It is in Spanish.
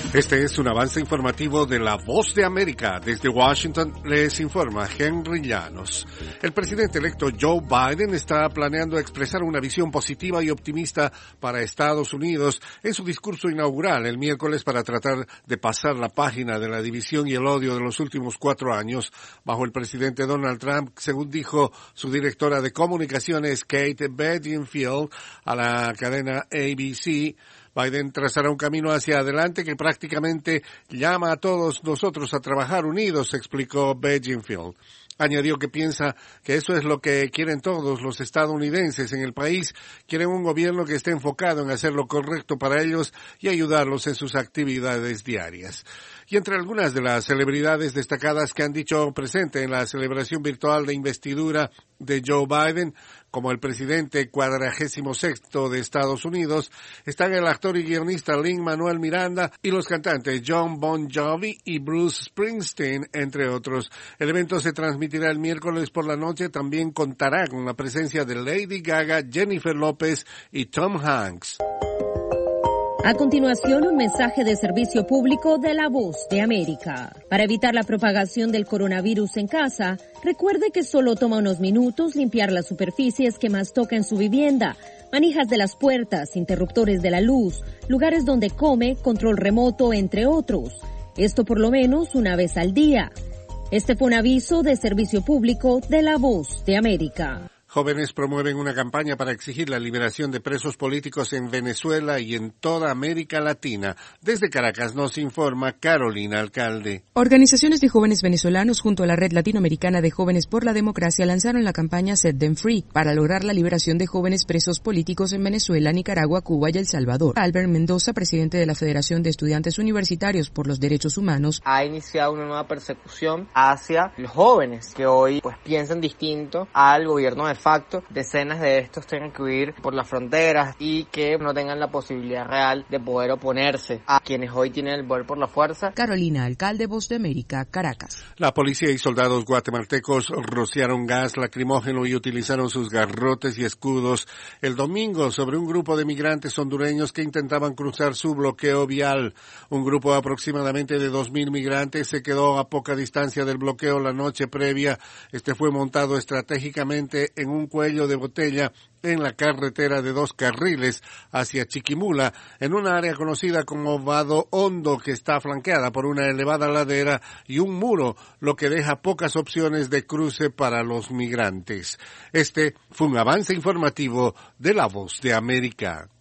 Este es un avance informativo de La Voz de América. Desde Washington les informa Henry Llanos. El presidente electo Joe Biden está planeando expresar una visión positiva y optimista para Estados Unidos en su discurso inaugural el miércoles para tratar de pasar la página de la división y el odio de los últimos 4 años bajo el presidente Donald Trump, según dijo su directora de comunicaciones Kate Bedingfield a la cadena ABC. Biden trazará un camino hacia adelante que prácticamente llama a todos nosotros a trabajar unidos, explicó Bedingfield. Añadió que piensa que eso es lo que quieren todos los estadounidenses en el país. Quieren un gobierno que esté enfocado en hacer lo correcto para ellos y ayudarlos en sus actividades diarias. Y entre algunas de las celebridades destacadas que han dicho presente en la celebración virtual de investidura de Joe Biden, como el presidente 46º de Estados Unidos, están el actor y guionista Lin-Manuel Miranda y los cantantes Jon Bon Jovi y Bruce Springsteen, entre otros. El evento se transmitirá el miércoles por la noche. También contará con la presencia de Lady Gaga, Jennifer López y Tom Hanks. A continuación, un mensaje de servicio público de La Voz de América. Para evitar la propagación del coronavirus en casa, recuerde que solo toma unos minutos limpiar las superficies que más toca en su vivienda, manijas de las puertas, interruptores de la luz, lugares donde come, control remoto, entre otros. Esto por lo menos una vez al día. Este fue un aviso de servicio público de La Voz de América. Jóvenes promueven una campaña para exigir la liberación de presos políticos en Venezuela y en toda América Latina. Desde Caracas nos informa Carolina Alcalde. Organizaciones de jóvenes venezolanos junto a la Red Latinoamericana de Jóvenes por la Democracia lanzaron la campaña Set Them Free para lograr la liberación de jóvenes presos políticos en Venezuela, Nicaragua, Cuba y El Salvador. Albert Mendoza, presidente de la Federación de Estudiantes Universitarios por los Derechos Humanos, ha iniciado una nueva persecución hacia los jóvenes que hoy piensan distinto al gobierno de facto. Decenas de estos tengan que huir por las fronteras y que no tengan la posibilidad real de poder oponerse a quienes hoy tienen el poder por la fuerza. Carolina Alcalde, Voz de América, Caracas. La policía y soldados guatemaltecos rociaron gas lacrimógeno y utilizaron sus garrotes y escudos el domingo sobre un grupo de migrantes hondureños que intentaban cruzar su bloqueo vial. Un grupo aproximadamente de 2,000 migrantes se quedó a poca distancia del bloqueo la noche previa. Este fue montado estratégicamente en un cuello de botella en la carretera de 2 carriles hacia Chiquimula, en una área conocida como Vado Hondo, que está flanqueada por una elevada ladera y un muro, lo que deja pocas opciones de cruce para los migrantes. Este fue un avance informativo de La Voz de América.